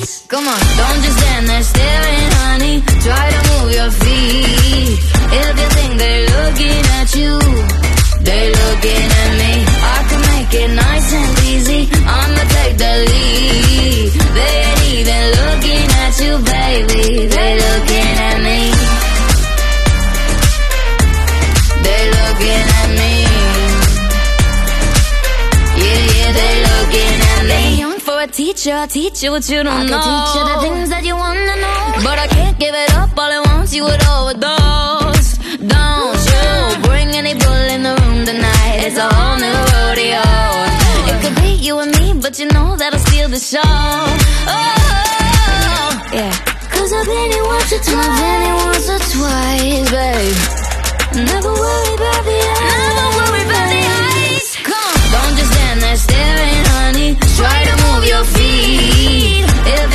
Come on, don't just stand there staring, honey. Try to move your feet. If you think they're looking at you, they're looking at me. I can make it nice and easy. I'ma take the lead. They ain't even looking at you, baby. They're looking at me. They're looking at me. Yeah, yeah, they're looking at me. Young for a teacher, I'll teach you what you don't know. I can teach you the things that you wanna know, but I can't give it up all at once. You would overdose. Don't you bring any bull in the room tonight. It's a whole new rodeo. It could be you and me, but you know that'll steal the show. Oh, yeah. Cause I've been here once or twice, babe. Never worry